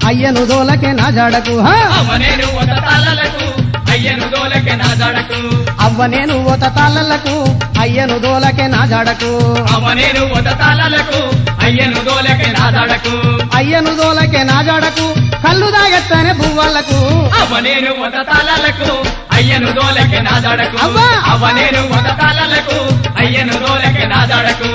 అయ్యను దోలకే నా జాడకు అవ్వనేను ఒక తాళలకు అయ్యను దోలకే నా జాడకు అవ్వనేను ఓత తాళ్ళకు అయ్యను దోలకే నా జాడకు అవ్వనేను ఒక తాళలకు అయ్యను దోలకే నా జాడకు అయ్యను దోలకే నా జాడకు కళ్ళు దాగెత్తనే పువ్వాళ్లకు అవ్వనేను ఒక తాళలకు అయ్యను దోలకే నా జాడకు అవ్వ! అవ్వనేను ఒక తాళలకు అయ్యను దోలకే నా జాడకు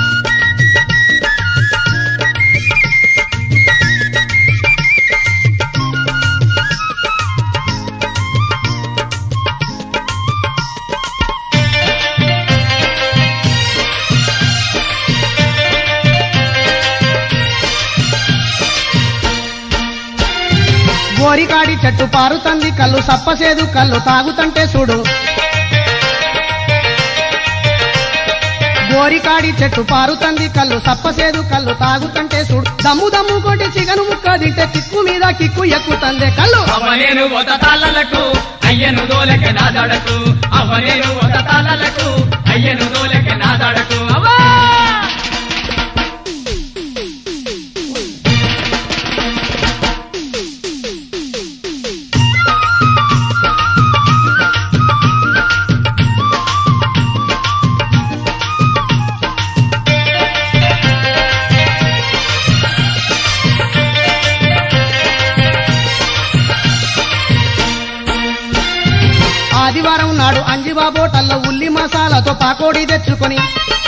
గోరికాడి చెట్టు పారుతంది కళ్ళు సప్పసేదు కళ్ళు తాగుతంటే చూడు గోరికాడి చెట్టు పారుతంది కళ్ళు సప్పసేదు కళ్ళు తాగుతంటే చూడు దమ్ము దమ్ము కొట్టి చిగను ముక్క తింటే కిక్కు మీద కిక్కు ఎక్కుతందే కళ్ళు అవ్వనేను ఒక తాళలకు అయ్యను దోలకే నా జాడకు అవ్వనేను ఒక తాళలకు అయ్యను దోలకే నా జాడకు అవ్వా ఆదివారం నాడు అంజిబాబోటల్లో ఉల్లి మసాలాతో పాకోడి తెచ్చుకొని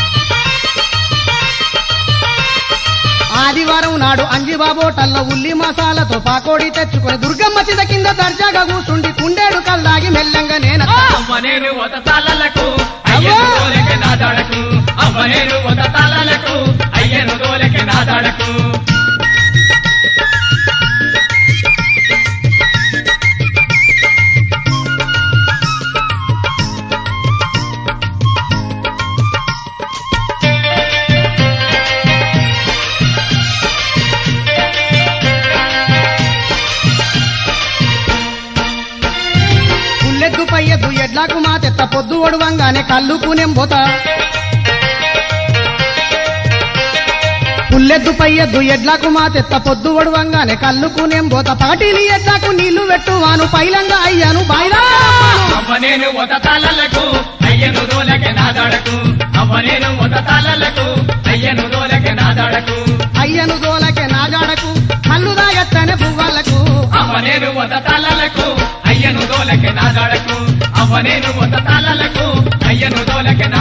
ఆదివారం నాడు అంజిబాబోటల్లో ఉల్లి మసాలాతో పాకోడి తెచ్చుకొని దుర్గమ్మ చిద కింద దర్జాగా కూసుండి కుండేడు కల్లాగి మెల్లంగా నేను అవ్వనేను ఒక తాళలకు అయ్యను దోలకే నా జాడకు అవ్వనేను ఒక తాళలకు అయ్యను దోలకే నా జాడకు పుల్లెద్దు పయ్యద్దు ఎడ్లకు మా తెత్త పొద్దు ఒడవంగానే కళ్ళుకునేం పోతా పుల్లెద్దు పయ్యద్దు ఎడ్లకు మా తెత్త పొద్దు ఒడవంగానే కళ్ళుకునేం పోతా పాటిలి ఎడ్లకు నీళ్లు పెట్టువాను పైలంగా అయ్యాను బాయిలా అవ్వనేను ఒక తాళలకు అయ్యను దోలకే నా జాడకు అవ్వనేను ఒక తాళలకు అయ్యను దోలకే నా జాడకు అయ్యను దోలకే నా జాడకు కళ్ళు దాగత్తనే పువ్వాళ్లకు అవ్వనేను ఒక తాళలకు అయ్యను దోలకే నా జాడకు అవ్వనేను ఒక తాళలకు అయ్యను దోలకే నా